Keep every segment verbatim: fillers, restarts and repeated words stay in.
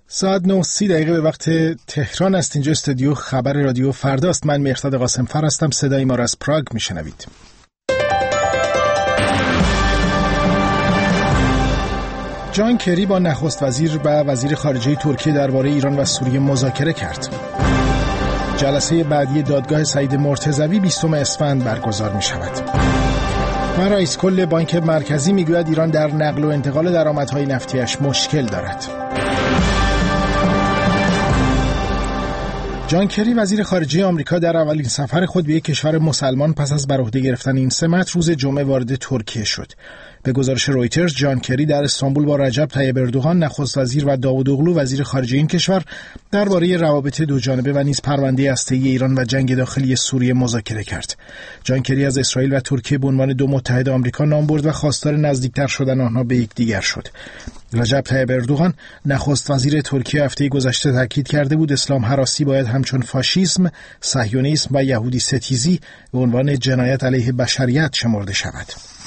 ساعت نه و سی دقیقه به وقت تهران است. اینجا استودیو خبر رادیو فرداست. من مهرداد قاسم فر هستم. صدای ما را از پراگ میشنوید. جان کری با نخست وزیر و وزیر خارجه ترکیه درباره ایران و سوریه مذاکره کرد. جلسه بعدی دادگاه سعید مرتضوی بیستم اسفند برگزار می شود. و رئیس کل بانک مرکزی می گوید ایران در نقل و انتقال درآمدهای نفتیش مشکل دارد. جان کری وزیر خارجه آمریکا در اولین سفر خود به یک کشور مسلمان پس از بر عهده گرفتن این سمت روز جمعه وارد ترکیه شد. به گزارش رویترز جان کری در استانبول با رجب طیب اردوغان نخست وزیر و داوود اوغلو وزیر خارجه این کشور درباره روابط دوجانبه و نیز پرونده هسته‌ای ایران و جنگ داخلی سوریه مذاکره کرد. جان کری از اسرائیل و ترکیه به عنوان دو متحد آمریکا نام برد و خواستار نزدیکتر شدن آنها به یکدیگر شد. رجب طیب اردوغان نخست وزیر ترکیه هفته گذشته تاکید کرده بود اسلام هراسی باید همچون فاشیسم، صهیونیسم و یهودی ستیزی به عنوان جنایت علیه بشریت شمرده شود.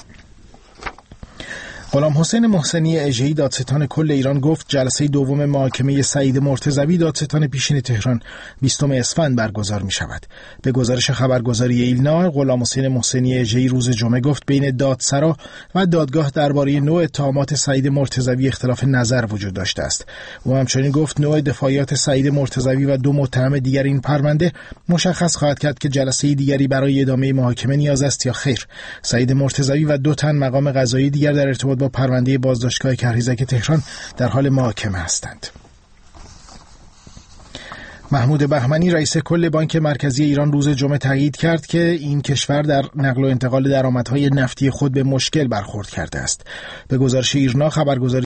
غلام حسین محسنی اژه‌ای دادستان کل ایران گفت جلسه دوم محاکمه سعید مرتضوی دادستان پیشین تهران بیستم اسفند برگزار می شود. به گزارش خبرگزاری ایلنا، غلام حسین محسنی اژه‌ای روز جمعه گفت بین دادسرا و دادگاه درباره نوع اتهامات سعید مرتضوی اختلاف نظر وجود داشته است. او همچنین گفت نوع دفاعیات سعید مرتضوی و دو متهم دیگر این پرونده مشخص خواهد کرد که جلسه دیگری برای ادامه محاکمه نیاز است یا خیر. سعید مرتضوی و دو تن مقام قضایی دیگر در ارتباط با پرونده بازداشتگاه کریزک تهران در حال محاکمه هستند. محمود بهمنی رئیس کل بانک مرکزی ایران روز جمعه تایید کرد که این کشور در نقل و انتقال درآمدهای نفتی خود به مشکل برخورد کرده است. به گزارش ایرنا خبرگزاری